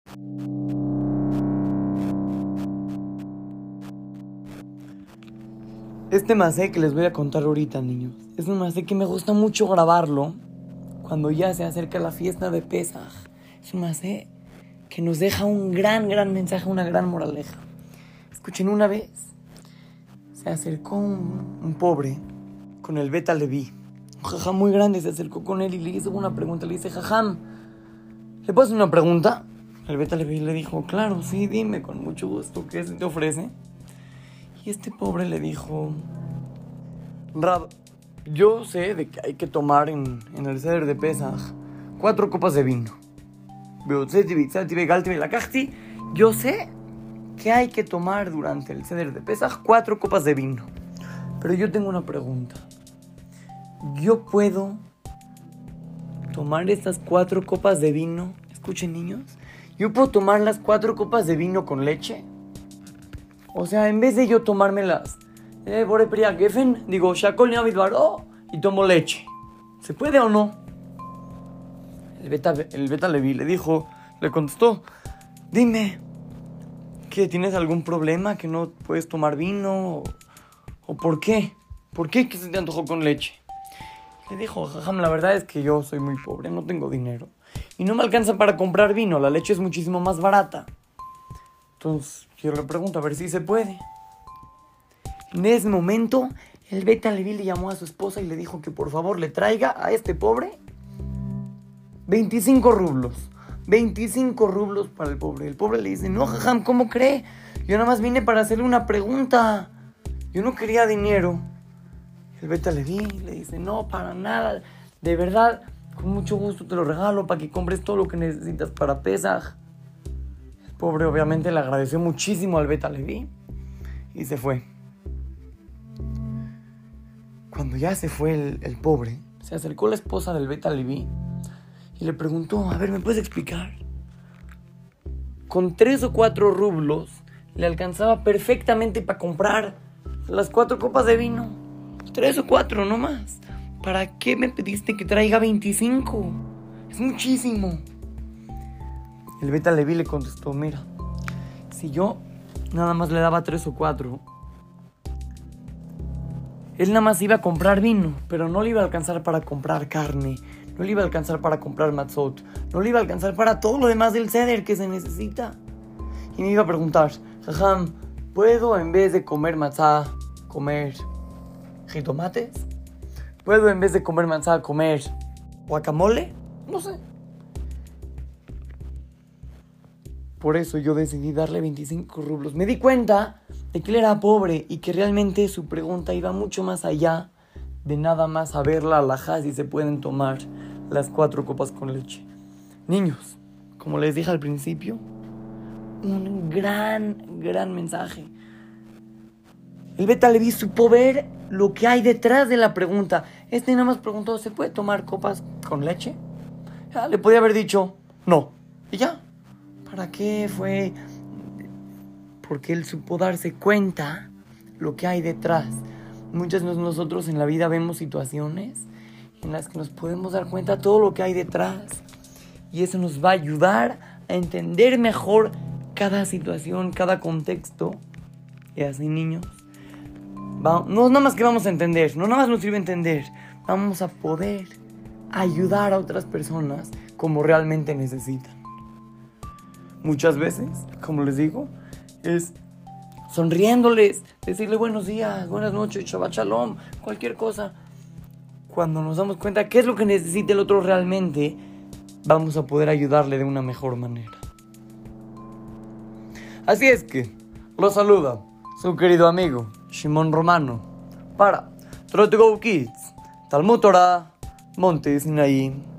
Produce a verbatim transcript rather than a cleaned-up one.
Este masé que les voy a contar ahorita, niños, es un masé que me gusta mucho grabarlo cuando ya se acerca la fiesta de Pesaj. Es un masé que nos deja un gran, gran mensaje, una gran moraleja. Escuchen, una vez se acercó un, un pobre con el Beta Leví. Un jajam muy grande se acercó con él y le hizo una pregunta. Le dice: jajam, ¿le puedo hacer una pregunta? El Beta Leví le dijo: claro, sí, dime, con mucho gusto, ¿qué se te ofrece? Y este pobre le dijo: Rab, yo sé de que hay que tomar en, en el Seder de Pesaj cuatro copas de vino. Yo sé que hay que tomar durante el Seder de Pesaj cuatro copas de vino. Pero yo tengo una pregunta. ¿Yo puedo tomar estas cuatro copas de vino? Escuchen, niños. ¿Yo puedo tomar las cuatro copas de vino con leche? O sea, en vez de yo tomármelas, eh, Borepria Geffen, digo, Shakol Niavidvaro, y tomo leche. ¿Se puede o no? El Beta, el Beta Leví le dijo, le contestó: dime, ¿que tienes algún problema? ¿Que no puedes tomar vino? ¿O, o por qué? ¿Por qué que se te antojó con leche? Le dijo: jajam, la verdad es que yo soy muy pobre, no tengo dinero. Y no me alcanza para comprar vino, la leche es muchísimo más barata. Entonces, yo le pregunto a ver si se puede. En ese momento, el Beta Leví le llamó a su esposa y le dijo que por favor le traiga a este pobre veinticinco rublos. veinticinco rublos para el pobre. El pobre le dice: no, jajam, ¿cómo cree? Yo nada más vine para hacerle una pregunta. Yo no quería dinero. El Beta Leví le dice: no, para nada. De verdad, con mucho gusto te lo regalo para que compres todo lo que necesitas para Pesaj. El pobre obviamente le agradeció muchísimo al Beta Leví y se fue. Cuando ya se fue el, el pobre, se acercó la esposa del Beta Leví y le preguntó: a ver, ¿me puedes explicar? Con tres o cuatro rublos le alcanzaba perfectamente para comprar las cuatro copas de vino. Tres o cuatro, no más. ¿Para qué me pediste que traiga veinticinco? Es muchísimo. El Beta Leví le contestó: mira, si yo nada más le daba tres o cuatro, él nada más iba a comprar vino, pero no le iba a alcanzar para comprar carne, no le iba a alcanzar para comprar matzot, no le iba a alcanzar para todo lo demás del Seder que se necesita. Y me iba a preguntar: jajam, ¿puedo en vez de comer matzá, comer jitomates? ¿Puedo en vez de comer matzá, comer guacamole? No sé. Por eso yo decidí darle veinticinco rublos. Me di cuenta de que él era pobre y que realmente su pregunta iba mucho más allá de nada más saber la alajá si se pueden tomar las cuatro copas con leche. Niños, como les dije al principio, un gran, gran mensaje. El Beta Leví supo ver lo que hay detrás de la pregunta. Este nada más preguntó: ¿se puede tomar copas con leche? Ya, le podía haber dicho no. Y ya. ¿Para qué fue? Porque él supo darse cuenta lo que hay detrás. Muchas de nosotros en la vida vemos situaciones en las que nos podemos dar cuenta de todo lo que hay detrás. Y eso nos va a ayudar a entender mejor cada situación, cada contexto. Y así, niños, va, no nada más que vamos a entender, no nada más nos sirve entender, vamos a poder ayudar a otras personas como realmente necesitan. Muchas veces, como les digo, es sonriéndoles, decirle buenos días, buenas noches, Shabbat Shalom, cualquier cosa. Cuando nos damos cuenta qué es lo que necesita el otro realmente, vamos a poder ayudarle de una mejor manera. Así es que, los saluda su querido amigo Shimon Romano para Trot to Go Kids, Talmud Torah, Monte Sinaí.